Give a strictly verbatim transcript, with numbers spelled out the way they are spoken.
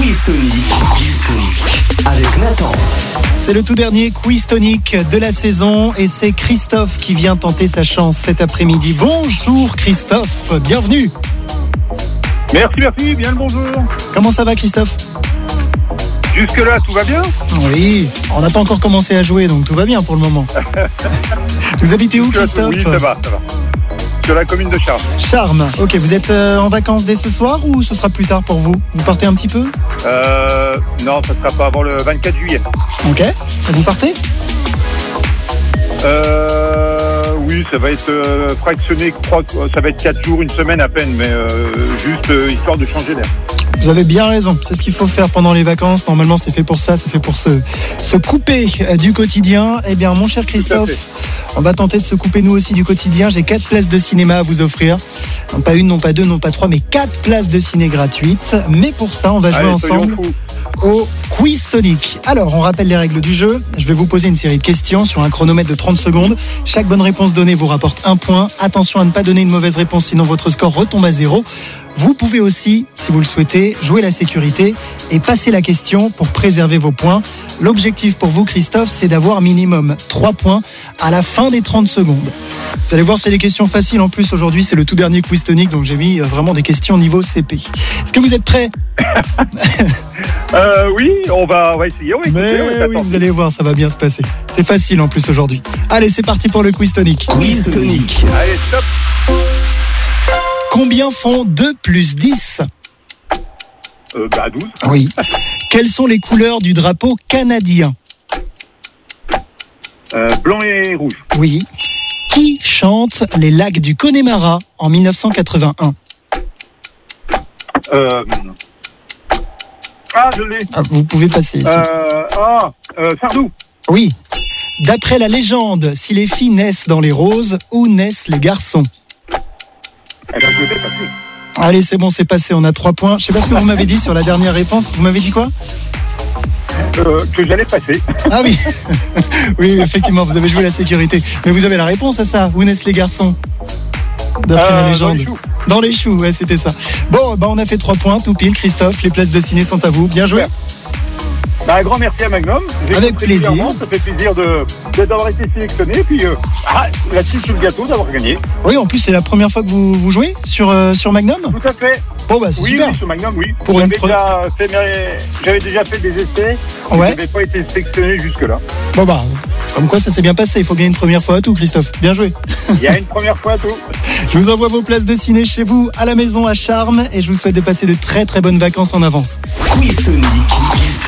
Quiz Tonic. Quiz Tonic. Avec Nathan. C'est le tout dernier Quiz Tonic de la saison et c'est Christophe qui vient tenter sa chance cet après-midi. Bonjour Christophe, bienvenue. Merci, merci, bien le bonjour. Comment ça va Christophe ? Jusque-là, tout va bien ? Oui, on n'a pas encore commencé à jouer, donc tout va bien pour le moment. Vous habitez où Christophe ? Oui, ça va, ça va. Sur la commune de Charmes. Charmes, ok. Vous êtes euh, en vacances dès ce soir ou ce sera plus tard pour vous ? Vous partez un petit peu ? Euh, non, ça sera pas avant le vingt-quatre juillet. Ok. Et vous partez ? Euh, oui, ça va être euh, fractionné, je crois que ça va être quatre jours, une semaine à peine, mais euh, juste euh, histoire de changer d'air. Vous avez bien raison, c'est ce qu'il faut faire pendant les vacances. Normalement, c'est fait pour ça, c'est fait pour se, se couper du quotidien. Eh bien, mon cher Christophe, on va tenter de se couper nous aussi du quotidien. J'ai quatre places de cinéma à vous offrir. Non pas une, non pas deux, non pas trois, mais quatre places de ciné gratuites. Mais pour ça, on va jouer Allez, ensemble au Quiz Tonic. Alors, on rappelle les règles du jeu. Je vais vous poser une série de questions sur un chronomètre de trente secondes. Chaque bonne réponse donnée vous rapporte un point. Attention à ne pas donner une mauvaise réponse, sinon votre score retombe à zéro. Vous pouvez aussi, si vous le souhaitez, jouer la sécurité et passer la question pour préserver vos points. L'objectif pour vous, Christophe, c'est d'avoir minimum trois points à la fin des trente secondes. Vous allez voir, c'est des questions faciles. En plus, aujourd'hui, c'est le tout dernier Quiz Tonic, donc j'ai mis vraiment des questions niveau C P. Est-ce que vous êtes prêts ? euh, Oui, on va, on va essayer. On va écouter, Mais on va oui, vous allez voir, ça va bien se passer. C'est facile en plus aujourd'hui. Allez, c'est parti pour le Quiz Tonic. Quiz Tonic. Allez, stop. Combien font deux plus dix ? Euh, bah, douze. Oui. Quelles sont les couleurs du drapeau canadien ? Euh, blanc et rouge. Oui. Qui chante Les lacs du Connemara en dix-neuf cent quatre-vingt-un ? Euh... Ah, je l'ai. Ah, vous pouvez passer ici. Euh... Ah, euh, Sardou. Oui. D'après la légende, si les filles naissent dans les roses, où naissent les garçons ? Eh ben, je l'ai passé. Allez, c'est bon, c'est passé, on a trois points. Je sais pas ce que vous m'avez dit sur la dernière réponse. Vous m'avez dit quoi ? Euh, que j'allais passer. Ah oui. Oui, effectivement, vous avez joué la sécurité. Mais vous avez la réponse à ça. Où naissent les garçons ? D'après Euh, la légende. dans les choux. Dans les choux, ouais, c'était ça. Bon, bah on a fait trois points, tout pile, Christophe. Les places de ciné sont à vous. Bien joué. Bah, un grand merci à Magnum. J'ai Avec écouté plaisir. régulièrement. Ça fait plaisir de, de- d'avoir été sélectionné. Et puis, euh, ah, la suite sur le gâteau d'avoir gagné. Oui, en plus, c'est la première fois que vous, vous jouez sur, euh, sur Magnum. Tout à fait. Bon, bah c'est Oui, super. oui, sur Magnum, oui. Pour j'avais, une pre- déjà fait mes- j'avais déjà fait des essais. mais Ouais. j'avais pas été sélectionné jusque-là. Bon, bah, comme quoi ça s'est bien passé. Il faut bien une première fois à tout, Christophe. Bien joué. Il y a une première fois tout. Je vous envoie vos places de ciné chez vous, à la maison, à Charmes. Et je vous souhaite de passer de très très bonnes vacances en avance. Quiz Tonic. Quiz